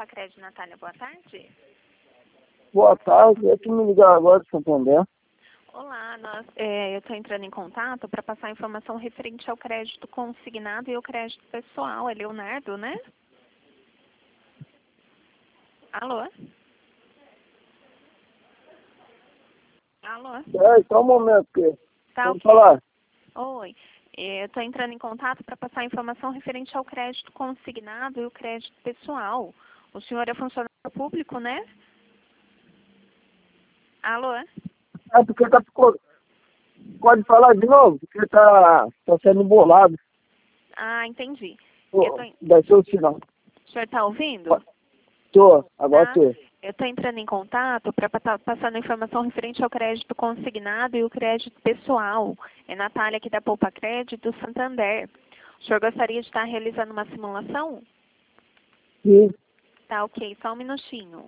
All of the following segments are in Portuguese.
Poupa-Crédito, Natália, boa tarde. Boa tarde, é que me ligaram agora de Santander. Olá, eu estou entrando em contato para passar informação referente ao crédito consignado e ao crédito pessoal. É Leonardo, né? Alô? Alô? Só um momento, que Tá, pode ok. falar. Oi. Eu estou entrando em contato para passar informação referente ao crédito consignado e o crédito pessoal. O senhor é funcionário público, né? Alô? É porque pode falar de novo, porque tá sendo embolado. Ah, entendi. Deve ser o sinal. O senhor está ouvindo? Agora Tá. tô. Eu estou entrando em contato para estar passando informação referente ao crédito consignado e o crédito pessoal. É Natália aqui da Poupa-Crédito Santander. O senhor gostaria de estar realizando uma simulação? Sim. Tá, ok. Só um minutinho.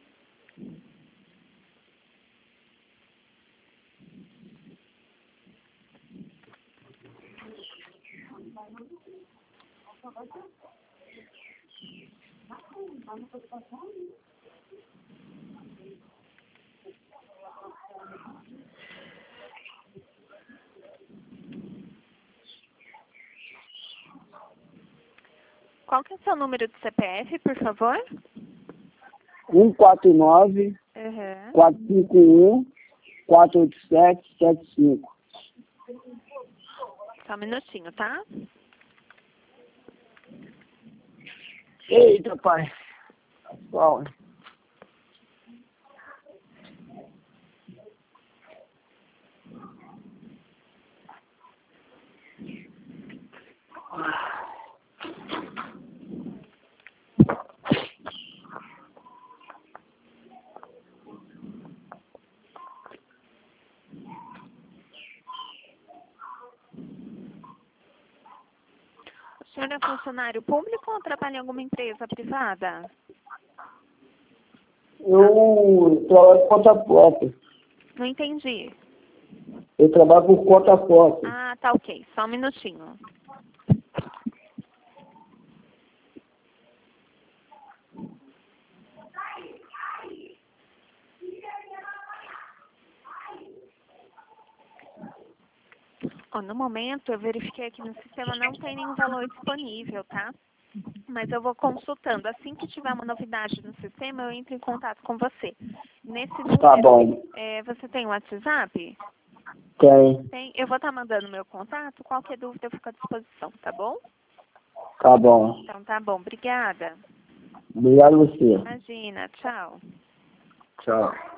Qual que é o seu número de CPF, por favor? 149 Uhum. 451 487 75. Só um minutinho, tá? Eita, pai. Bom. O senhor é funcionário público ou trabalha em alguma empresa privada? Eu trabalho por conta própria. Não entendi. Eu trabalho por conta própria. Ah, tá ok. Só um minutinho. Ó, no momento, eu verifiquei aqui no sistema, não tem nenhum valor disponível, tá? Mas eu vou consultando. Assim que tiver uma novidade no sistema, eu entro em contato com você. Nesse número, Tá bom. você tem o WhatsApp? Tem. Tem. Eu vou estar mandando meu contato. Qualquer dúvida, eu fico à disposição, tá bom? Tá bom. Então, tá bom. Obrigada. Obrigado a você. Imagina. Tchau. Tchau.